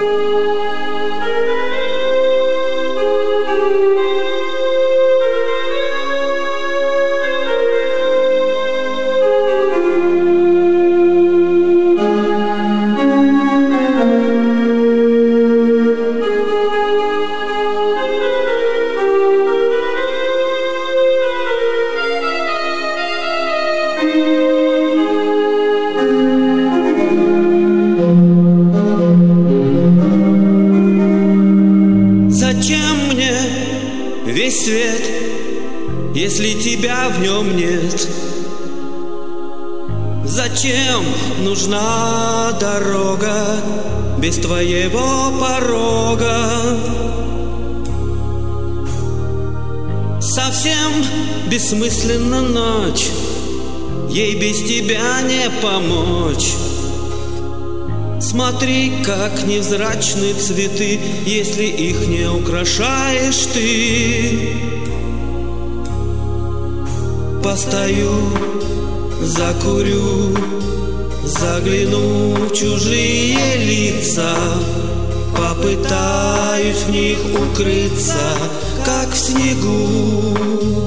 Зачем мне весь свет, если тебя в нем нет? Зачем нужна дорога без твоего порога? Совсем бессмысленна ночь, ей без тебя не помочь. Смотри, как невзрачны цветы, если их не украшаешь ты. Постою, закурю, загляну в чужие лица, попытаюсь в них укрыться, как в снегу.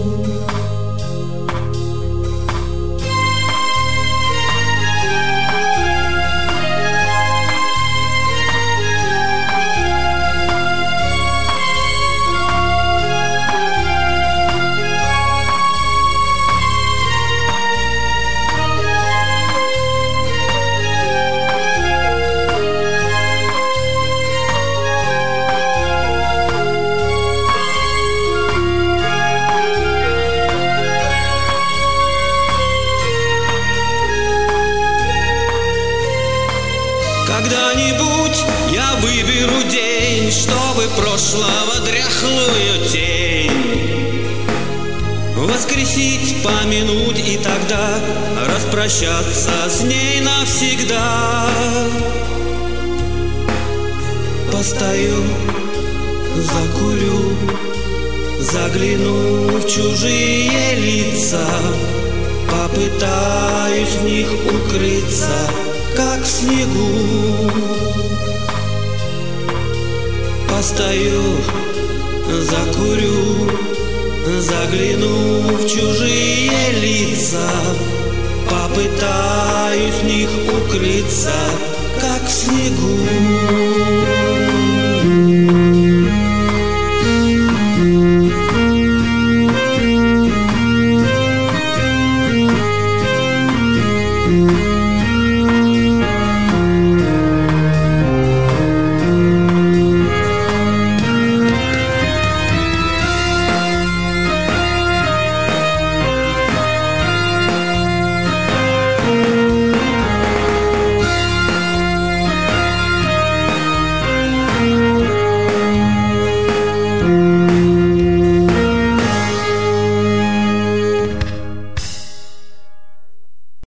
Когда-нибудь я выберу день, чтобы прошлого дряхлую тень воскресить, помянуть и тогда распрощаться с ней навсегда. Постою, закурю, загляну в чужие лица, попытаюсь в них укрыться, как в снегу. Постою, закурю, загляну в чужие лица, попытаюсь в них укрыться, как в снегу.